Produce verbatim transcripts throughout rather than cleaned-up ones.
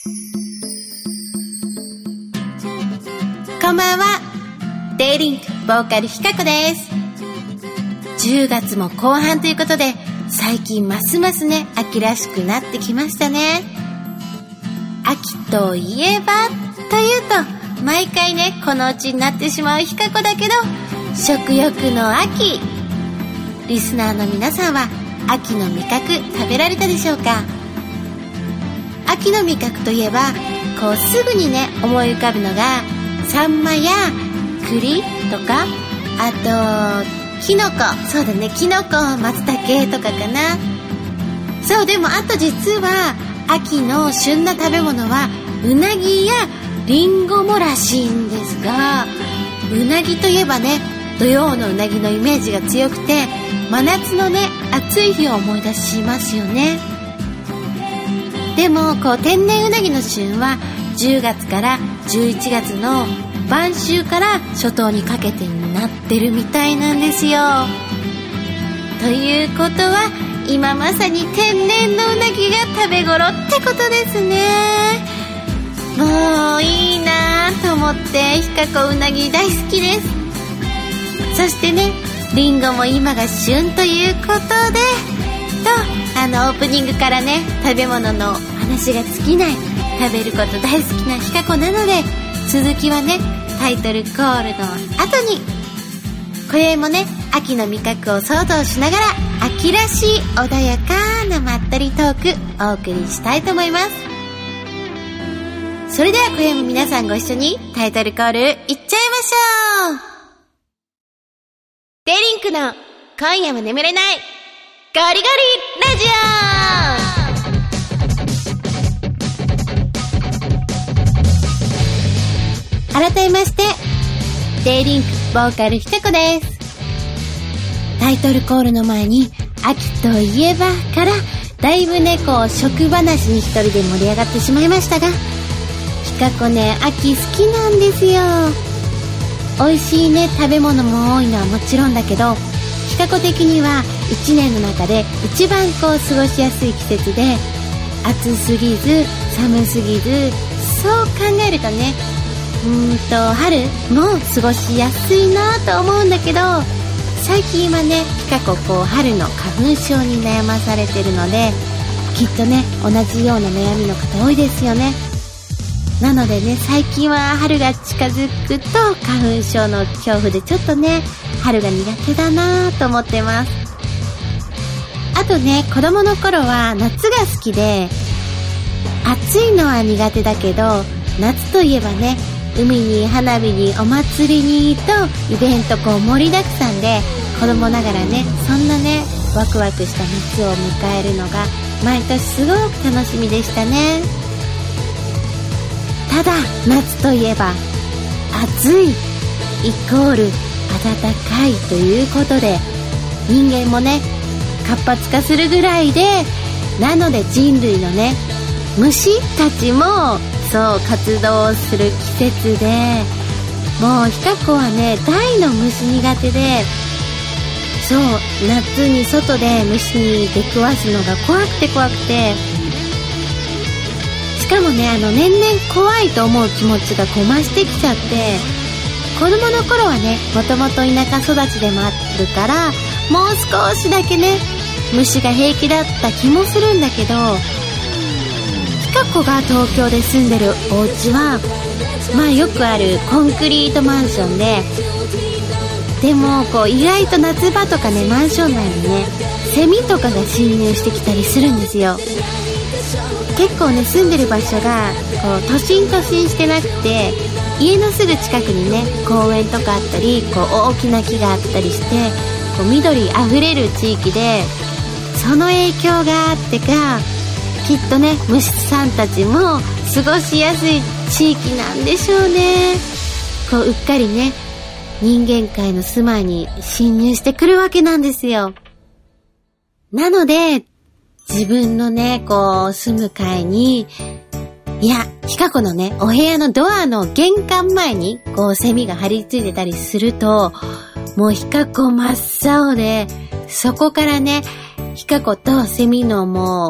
こんばんは。デイリンクボーカルひかこです。じゅうがつも後半ということで、最近ますますね、秋らしくなってきましたね。秋といえばというと、毎回ね、このうちになってしまうひかこだけど、食欲の秋。リスナーの皆さんは秋の味覚食べられたでしょうか？秋の味覚といえば、こうすぐにね、思い浮かぶのがサンマや栗とか、あとキノコ、そうだね、キノコ、松茸とかかな。そう、でもあと実は秋の旬な食べ物はうなぎやリンゴもらしいんですが、うなぎといえばね、土曜のうなぎのイメージが強くて、真夏のね、暑い日を思い出しますよね。でもこう天然うなぎの旬はじゅうがつからじゅういちがつの晩秋から初冬にかけてになってるみたいなんですよ。ということは、今まさに天然のうなぎが食べ頃ってことですね。もういいなと思って、ひかこうなぎ大好きです。そしてね、リンゴも今が旬ということで、とあのオープニングからね、食べ物の話が尽きない、食べること大好きなひかこなので、続きはね、タイトルコールの後に。今宵もね、秋の味覚を想像しながら、秋らしい穏やかなまったりトークお送りしたいと思います。それでは今宵も皆さんご一緒にタイトルコールいっちゃいましょう。デリンクの今夜も眠れないゴリゴリラジオ。改めまして、デイリンクボーカルひかこです。タイトルコールの前に、秋といえばからだいぶね、こう食話に一人で盛り上がってしまいましたが、ひかこね、秋好きなんですよ。美味しいね、食べ物も多いのはもちろんだけど、ひかこ的にはいちねんの中で一番こう過ごしやすい季節で、暑すぎず寒すぎず、そう考えるとね、うーんと春も過ごしやすいなと思うんだけど、最近はね、ひかここう春の花粉症に悩まされてるので、きっとね、同じような悩みの方多いですよね。なのでね、最近は春が近づくと花粉症の恐怖でちょっとね、春が苦手だなと思ってます。あとね、子供の頃は夏が好きで、暑いのは苦手だけど、夏といえばね、海に花火にお祭りにとイベントこう盛りだくさんで、子供ながらね、そんなね、ワクワクした夏を迎えるのが毎年すごく楽しみでしたね。ただ夏といえば暑いイコール暖かいということで、人間もね、活発化するぐらいで、なので人類のね、虫たちもそう活動する季節で、もうひかこはね、大の虫苦手で、そう夏に外で虫に出くわすのが怖くて怖くて、しかもね、あの年々怖いと思う気持ちがこう増してきちゃって、子供の頃はね、もともと田舎育ちでもあるから、もう少しだけね、虫が平気だった気もするんだけど、ひかこが東京で住んでるお家は、まあよくあるコンクリートマンションで、でもこう意外と夏場とかね、マンション内にね、セミとかが侵入してきたりするんですよ。結構ね、住んでる場所がこう都心都心してなくて、家のすぐ近くにね、公園とかあったり、こう大きな木があったりして、こう緑あふれる地域で、その影響があってか、きっとね、虫さんたちも過ごしやすい地域なんでしょうね。こううっかりね、人間界の住まいに侵入してくるわけなんですよ。なので自分のね、こう住む階に、いや、ひかこのね、お部屋のドアの玄関前にこうセミが張り付いてたりすると、もうひかこ真っ青で、そこからね、ひかことセミのもう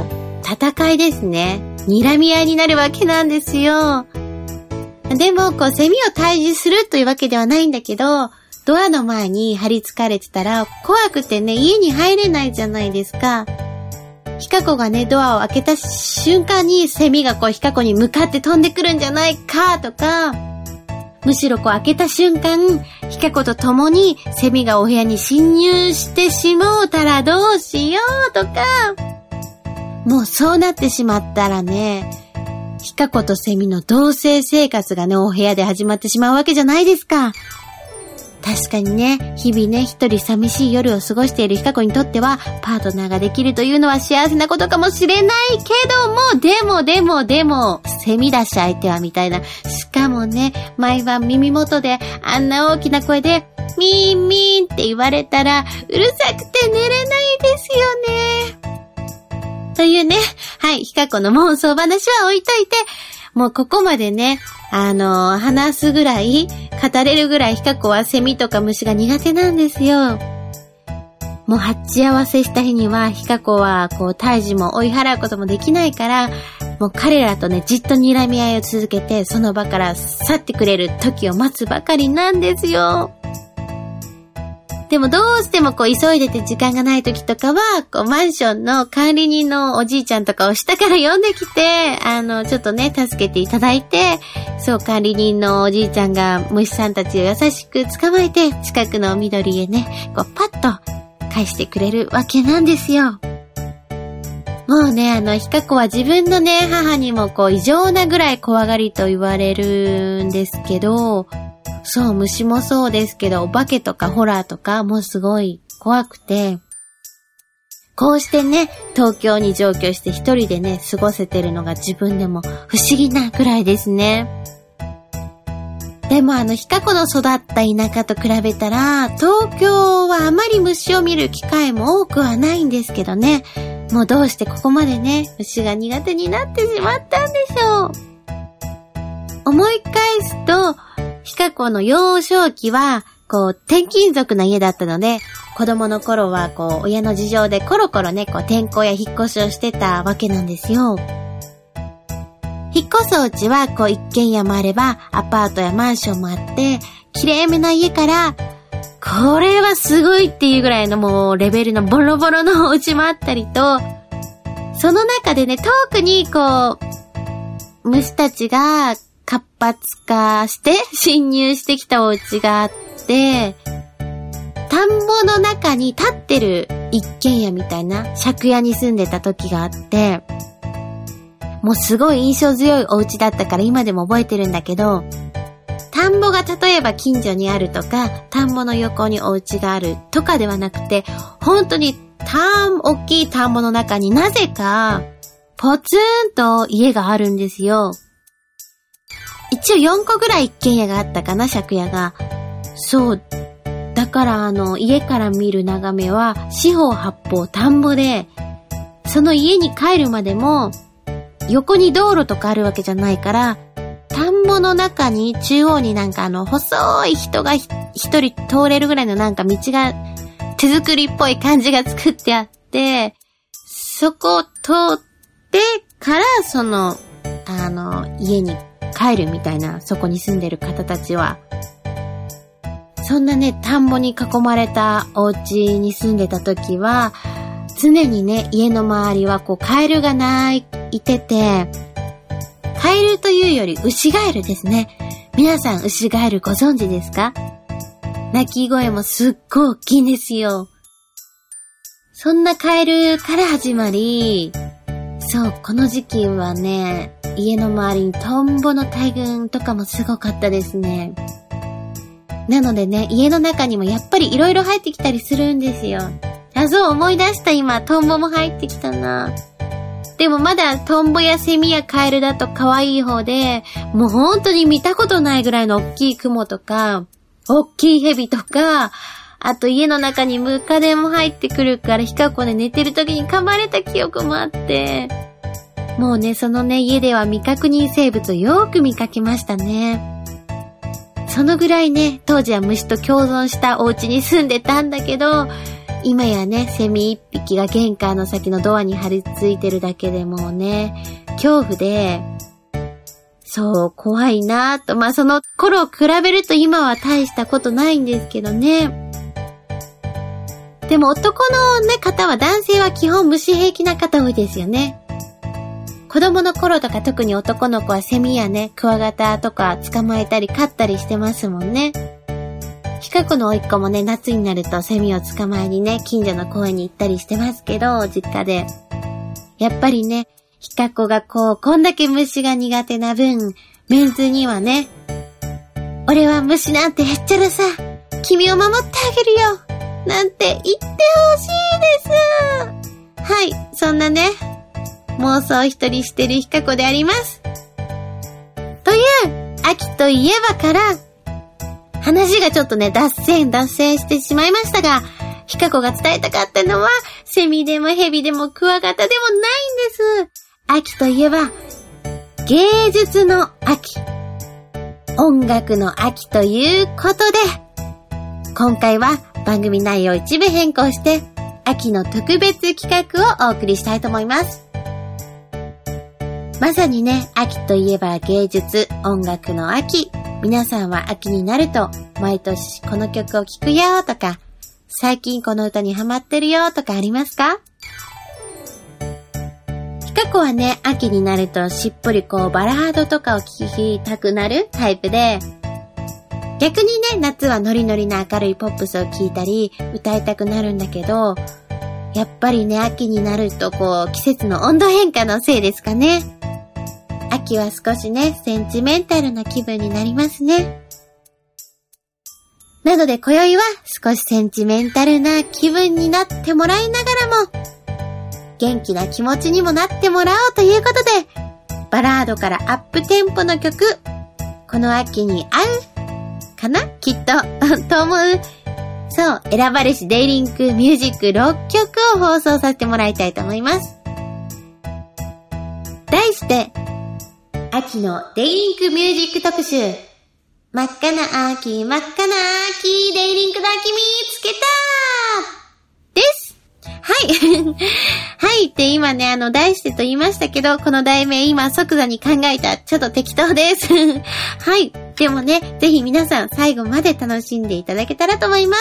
戦いですね。睨み合いになるわけなんですよ。でも、こう、セミを退治するというわけではないんだけど、ドアの前に張り付かれてたら、怖くてね、家に入れないじゃないですか。ヒカコがね、ドアを開けた瞬間に、セミがこう、ヒカコに向かって飛んでくるんじゃないか、とか、むしろこう、開けた瞬間、ヒカコと共に、セミがお部屋に侵入してしもうたらどうしよう、とか、もうそうなってしまったらね、ヒカコとセミの同棲生活がね、お部屋で始まってしまうわけじゃないですか。確かにね、日々ね、一人寂しい夜を過ごしているヒカコにとっては、パートナーができるというのは幸せなことかもしれないけども、でもでもでも、セミだし相手はみたいな。しかもね、毎晩耳元であんな大きな声で、ミーンミーンって言われたら、うるさくて寝れないですよね。というね、はい、ヒカコの妄想話は置いといて、もうここまでね、あのー、話すぐらい、語れるぐらいヒカコはセミとか虫が苦手なんですよ。もう鉢合わせした日には、ヒカコはこう、退治も追い払うこともできないから、もう彼らとね、じっと睨み合いを続けて、その場から去ってくれる時を待つばかりなんですよ。でもどうしてもこう急いでて時間がない時とかは、こうマンションの管理人のおじいちゃんとかを下から呼んできて、あの、ちょっとね、助けていただいて、そう管理人のおじいちゃんが虫さんたちを優しく捕まえて、近くの緑へね、こうパッと返してくれるわけなんですよ。もうね、あの、ヒカコは自分のね、母にもこう異常なぐらい怖がりと言われるんですけど、そう、虫もそうですけど、お化けとかホラーとかもすごい怖くて、こうしてね、東京に上京して一人でね、過ごせてるのが自分でも不思議なくらいですね。でもあの、ヒカコの育った田舎と比べたら、東京はあまり虫を見る機会も多くはないんですけどね、もうどうしてここまでね、虫が苦手になってしまったんでしょう。思い返すと、ヒカコの幼少期は、こう、転勤族な家だったので、子供の頃は、こう、親の事情でコロコロね、こう、転校や引っ越しをしてたわけなんですよ。引っ越すお家は、こう、一軒家もあれば、アパートやマンションもあって、綺麗めな家から、これはすごいっていうぐらいのもう、レベルのボロボロのお家もあったりと、その中でね、特にこう、虫たちが、活発化して侵入してきたお家があって、田んぼの中に立ってる一軒家みたいな借家に住んでた時があって、もうすごい印象強いお家だったから今でも覚えてるんだけど、田んぼが例えば近所にあるとか、田んぼの横にお家があるとかではなくて、本当に田ん、大きい田んぼの中になぜかポツンと家があるんですよ。一応よんこぐらい一軒家があったかな、借家が。そう。だからあの、家から見る眺めは、四方八方田んぼで、その家に帰るまでも、横に道路とかあるわけじゃないから、田んぼの中に中央になんかあの、細い人が一人通れるぐらいのなんか道が、手作りっぽい感じが作ってあって、そこを通ってから、その、あの、家に帰るみたいな、そこに住んでる方たちは。そんなね、田んぼに囲まれたお家に住んでた時は、常にね、家の周りはこう、カエルが鳴いてて、カエルというより、ウシガエルですね。皆さん、ウシガエルご存知ですか？鳴き声もすっごい大きいんですよ。そんなカエルから始まり、そう、この時期はね、家の周りにトンボの大群とかもすごかったですね。なのでね、家の中にもやっぱり色々入ってきたりするんですよ。あ、そう思い出した今、トンボも入ってきたな。でもまだトンボやセミやカエルだと可愛い方で、もう本当に見たことないぐらいの大きいクモとか、大きいヘビとか、あと家の中にムカデも入ってくるからヒカコで寝てる時に噛まれた記憶もあって、もうね、そのね、家では未確認生物をよく見かけましたね。そのぐらいね、当時は虫と共存したお家に住んでたんだけど、 今やね、セミ一匹が玄関の先のドアに張り付いてるだけでもうね、恐怖で、そう、怖いなぁと。まあ、その頃を比べると今は大したことないんですけどね。でも男のね、方は、男性は基本虫平気な方多いですよね。子供の頃とか特に男の子はセミやね、クワガタとか捕まえたり飼ったりしてますもんね。ひかこの甥っ子もね、夏になるとセミを捕まえにね、近所の公園に行ったりしてますけど、実家で。やっぱりね、ひかこがこう、こんだけ虫が苦手な分、メンズにはね、俺は虫なんてへっちゃらさ、君を守ってあげるよなんて言ってほしいです。はい、そんなね、妄想一人してるひかこであります。という、秋といえばから、話がちょっとね、脱線、脱線してしまいましたが、ひかこが伝えたかったのは、セミでもヘビでもクワガタでもないんです。秋といえば、芸術の秋。音楽の秋ということで、今回は番組内容を一部変更して、秋の特別企画をお送りしたいと思います。まさにね、秋といえば芸術、音楽の秋。皆さんは秋になると、毎年この曲を聴くよとか、最近この歌にハマってるよとかありますか？ひかこはね、秋になるとしっぽりこうバラードとかを聴きたくなるタイプで、逆にね、夏はノリノリな明るいポップスを聴いたり、歌いたくなるんだけど、やっぱりね、秋になるとこう、季節の温度変化のせいですかね。秋は少しね、センチメンタルな気分になりますね。なので今宵は少しセンチメンタルな気分になってもらいながらも、元気な気持ちにもなってもらおうということで、バラードからアップテンポの曲、この秋に合うかなきっとと思う。そう、選ばれしデイリンクミュージックろっきょくを放送させてもらいたいと思います。題して、秋のデイリンクミュージック特集。真っ赤な秋、真っ赤な秋、デイリンクだけ見つけたです。はい。はい。って今ね、あの、題してと言いましたけど、この題名今即座に考えた。ちょっと適当です。はい。でもね、ぜひ皆さん最後まで楽しんでいただけたらと思います。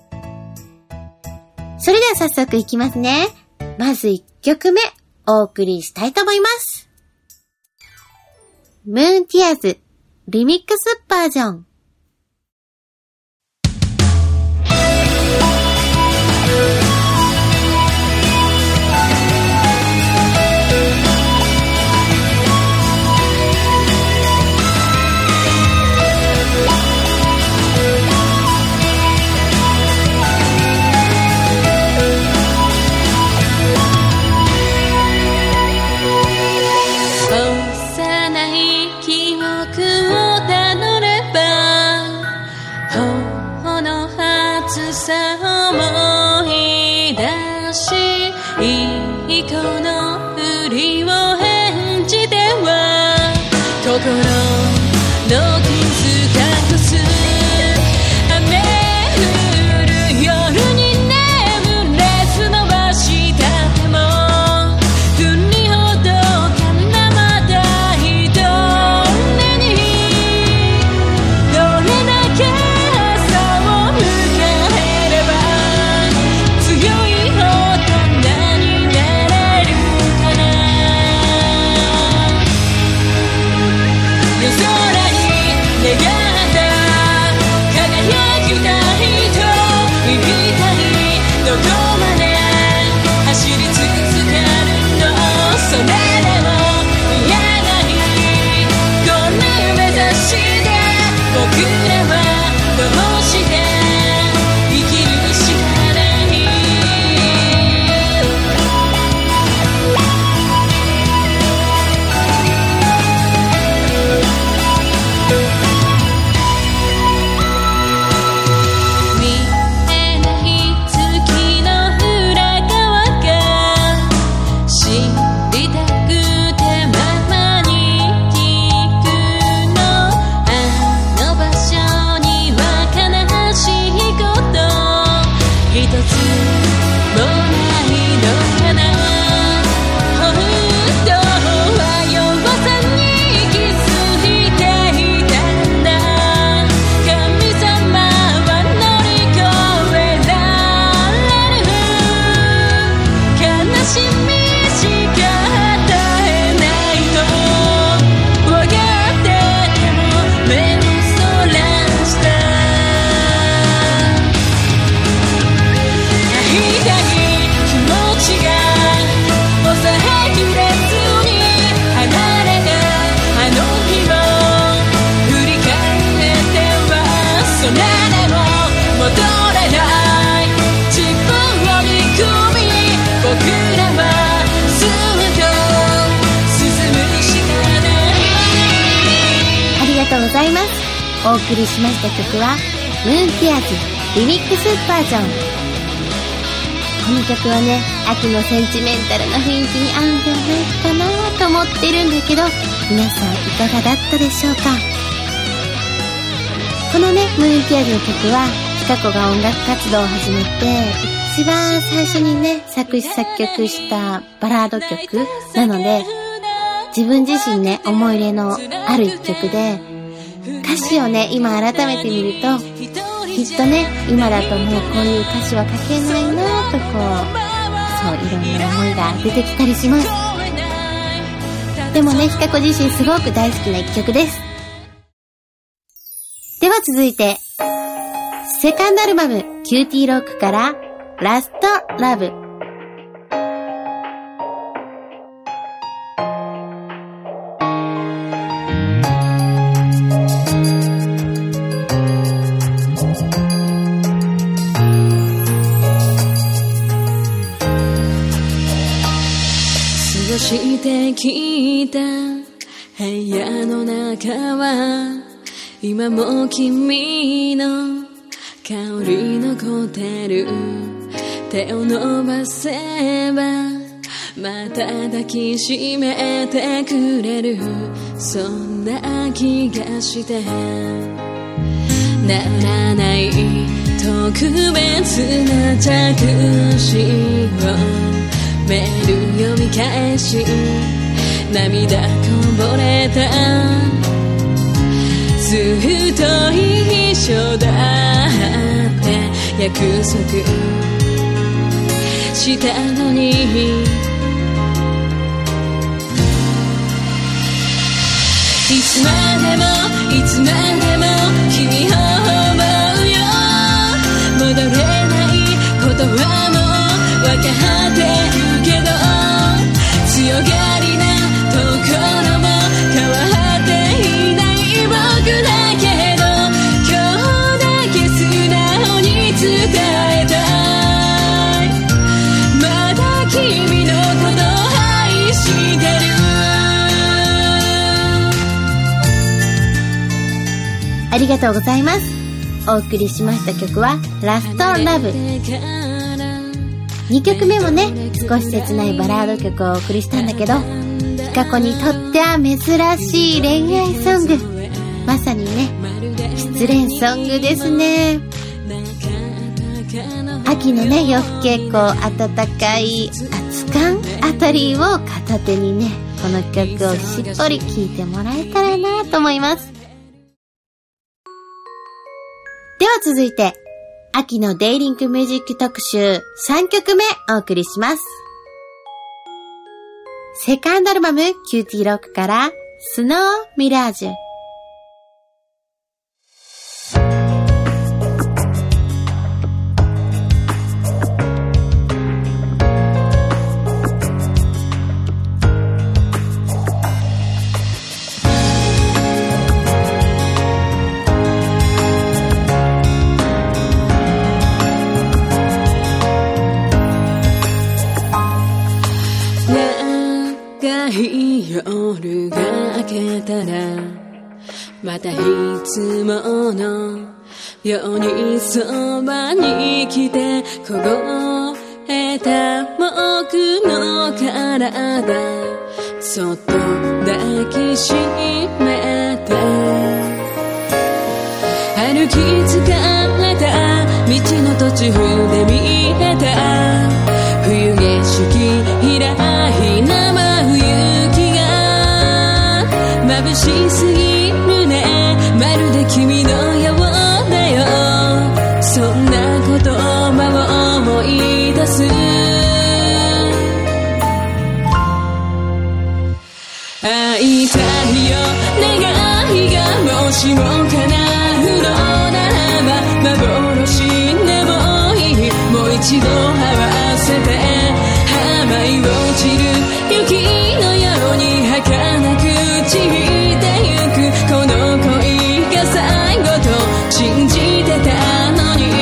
それでは早速いきますね。まずいっきょくめ、お送りしたいと思います。ムーンティアーズリミックスバージョン。 空にざいます。お送りしました曲はムーンティアーズリミックスバージョン。この曲はね、秋のセンチメンタルな雰囲気に合うんじゃないかなと思ってるんだけど、皆さんいかがだったでしょうか。このね、ムーンティアーズの曲はひかこが音楽活動を始めて一番最初にね、作詞作曲したバラード曲なので、自分自身ね、思い入れのある一曲で、歌詞をね、今改めて見ると、きっとね、今だともうこういう歌詞は書けないなとこう、そう、いろんな思いが出てきたりします。でもね、ひかこ自身すごく大好きな一曲です。では続いて、セカンドアルバムキューティーロックからラストラブ。 過ごしてきた部屋の中は今も君の香り残ってる。手を伸ばせばまた抱きしめてくれる、そんな気がしてならない特別な着信をメール読み返し涙こぼれた。ずっと一緒だって約束したのに、いつまでもいつまでも君を思うよ。戻れないことはもう分かってるけど、強がりなところも変わっていない僕だけど、今日だけ素直に伝えたい。まだ君のこと愛してる。 ありがとうございます。お送りしました曲はラストラブ。にきょくめもね、少し切ないバラード曲をお送りしたんだけど、ひかこにとっては珍しい恋愛ソング、まさにね、失恋ソングですね。秋のね、夜更けこう暖かい熱感あたりを片手にね、この曲をしっぽり聴いてもらえたらなと思います。では続いて、秋のデイリンクミュージック特集さんきょくめお送りします。セカンドアルバムキューティーロックからスノーミラージュ。 夜が明けたらまたいつものようにそばに来て凍えた僕の体そっと抱きしめて歩き疲れた道の途中で見えた冬景色平い生冬雪が眩しすぎるねまるで君のようだよそんな言葉を思い出す会いたいよ願いがもしも叶うのならば幻でもいいもう一度会わせて舞い落ちる雪のように儚く散ってゆくこの恋が最後と信じてたのに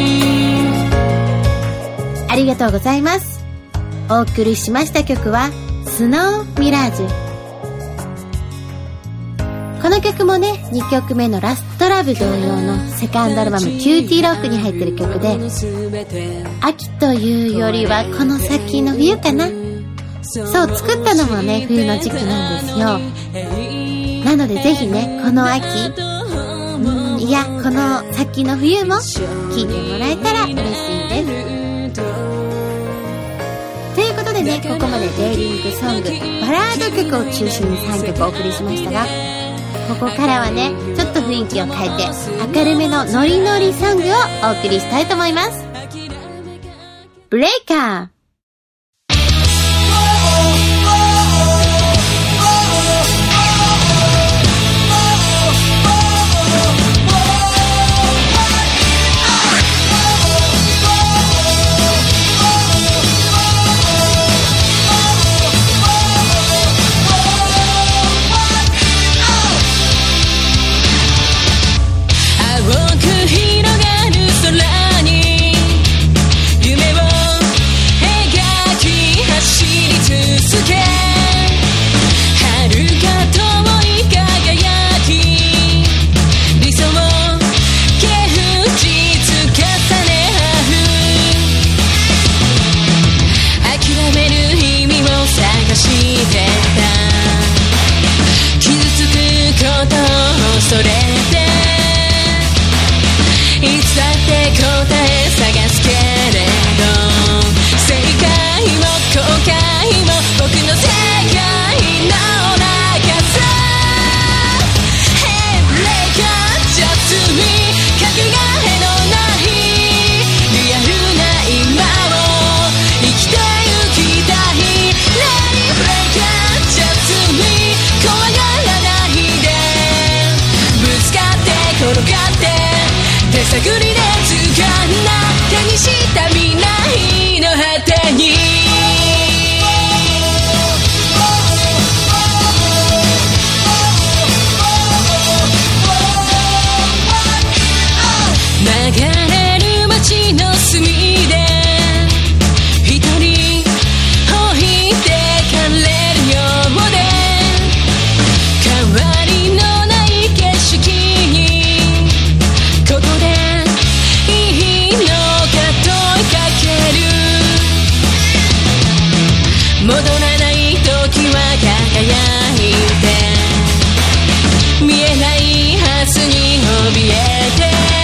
ありがとうございます。お送りしました曲はスノーミラージュ。 この曲もね、にきょくめのラストラブ同様のセカンドアルバムキューティーロックに入ってる曲で、秋というよりはこの先の冬かな。そう、作ったのもね、冬の時期なんですよ。なのでぜひね、この秋、うん、いや、この先の冬も聴いてもらえたら嬉しいです。ということでね、ここまでデイリングソング、バラード曲を中心にさんきょくお送りしましたが、ここからはね、ちょっと雰囲気を変えて明るめのノリノリソングをお送りしたいと思います。ブレイカー。 それでいつだって答え探すけれど、正解も後悔も僕の世界の中さ。 Hey breaker just me かけがえのないリアルな今を生きてゆきたい。 Lady breaker just me 怖がらないで転がって手探りで掴んだ手にした未来の果てに流れる街の隅で一人置いてかれるようで、変わりのない景色にここでいいのか問いかける。戻らない時は輝いて見えないはずに怯えて、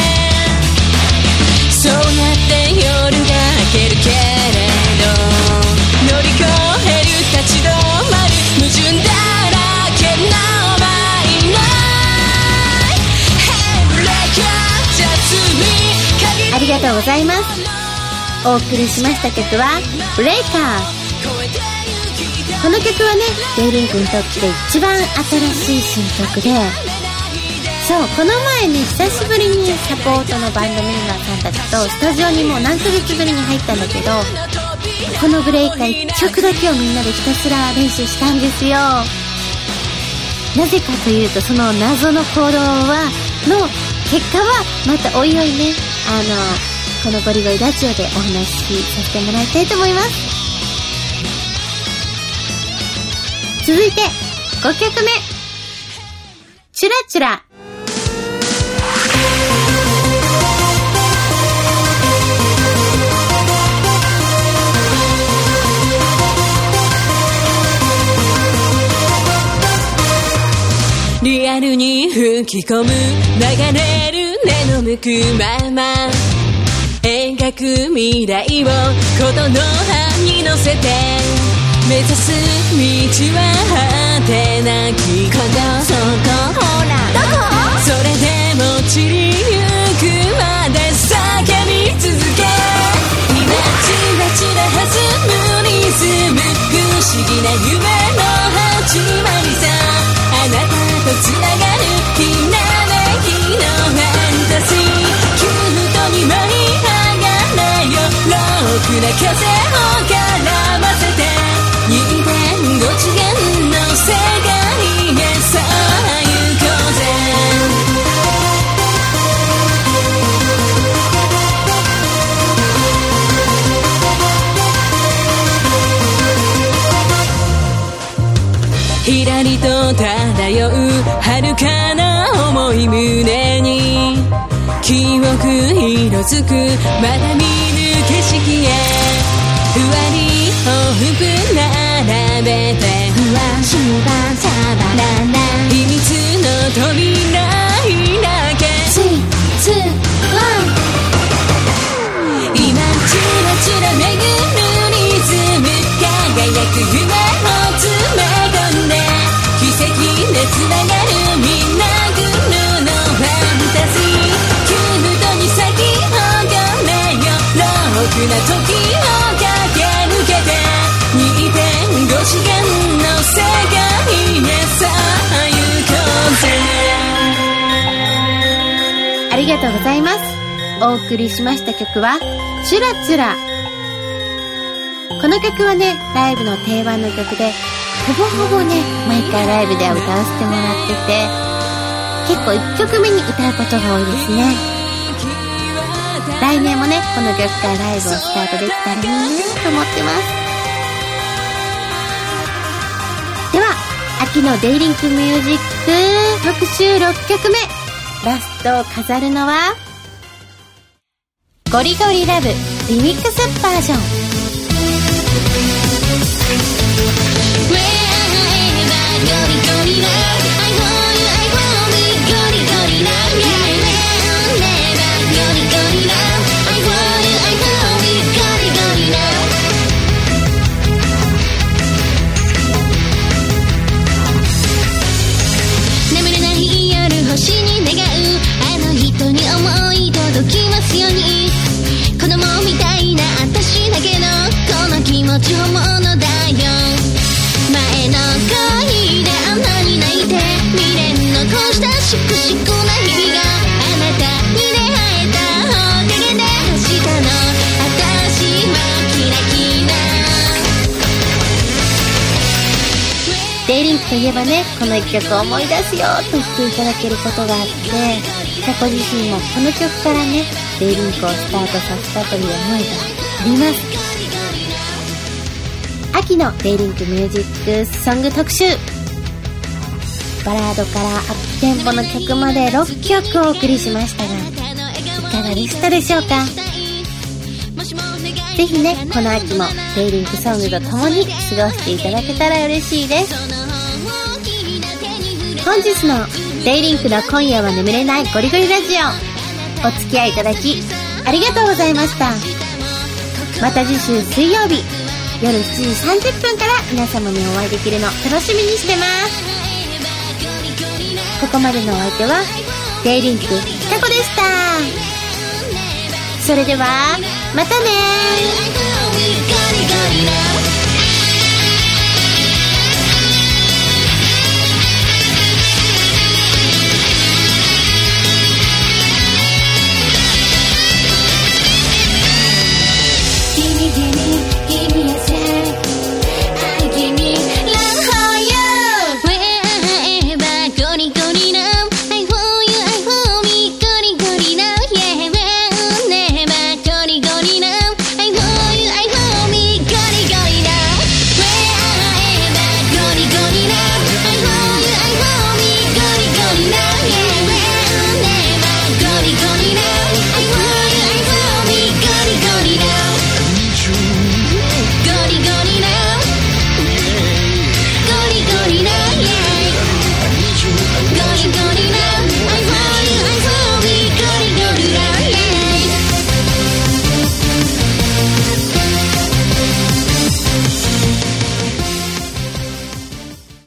そうやって夜が明けるけれど乗り越える立ち止まる矛盾だらけのマインド。 ありがとうございます。お送りしました曲はブレイカー。この曲はね、デイリンクにとって一番新しい新曲で、そう、この前に久しぶりにサポートのバンドメンバーさんたちとスタジオにもう何ヶ月ぶりに入ったんだけど、このブレイカーいっきょくだけをみんなでひたすら練習したんですよ。なぜかというと、その謎の行動はの結果はまたおいおいね、あのこのゴリゴリラジオでお話しさせてもらいたいと思います。続いてごきょくめ、チュラチュラ。 リアルに吹き込む流れる根の向くまま描く未来をことの葉に乗せて目指す道は果てなきこのそこほらどこそれでも散りゆくまで叫び続け今チラチラ弾むリズム不思議な夢の始まりさあなたとつながるひらめきのファンタジーキュートに舞い上がれよロックな風を絡ませてにてんご次元の世界へさあ行こうぜひらりと漂う遥かな思い胸に記憶色づくまだ見ぬ景色へふわり往復並べてふわしばさばらな秘密の扉開けスリー、ツー、ワン今チラチラ巡るリズム輝く夢を詰め込んで奇跡でつながるみんなグルーのファンタジーキュートに咲き誇れよロックな時を駆け抜けて にてんご 次元の世界へさあ行こうぜ。 ありがとうございます。お送りしました曲はチュラチュラ。この曲はねライブの定番の曲でほぼほぼね毎回ライブでは歌わせてもらってて結構いっきょくめに歌うことが多いですね。来年もねこの曲からライブをスタートできたらいいなと思ってます。では秋のデイリンクミュージック特集ろっきょくめラストを飾るのはゴリゴリラブリミックスバージョン。 眠れない夜星に願うあの人に思い届きますように子供みたいな私だけどこの気持ち本物だよ。前の恋であんなに泣いて未練残したシクシクな日々があなたに出会えたおかげで明日の私はキラキラ。 デイリンクといえばねこの一曲を思い出すよと言っていただけることがあって過去自身もこの曲からねデイリンクをスタートさせたという思いがあります。秋のデイリンクミュージックソング特集バラードからアップテンポの曲までろっきょくお送りしましたがいかがでしたでしょうか。ぜひねこの秋もデイリンクソングとともに過ごしていただけたら嬉しいです。本日のデイリンクの今夜は眠れないゴリゴリラジオお付き合いいただきありがとうございました。また次週水曜日夜しちじさんじゅっぷんから皆様にお会いできるの楽しみにしてます。ここまでのお相手はデイリンクひかこでした。それではまたね。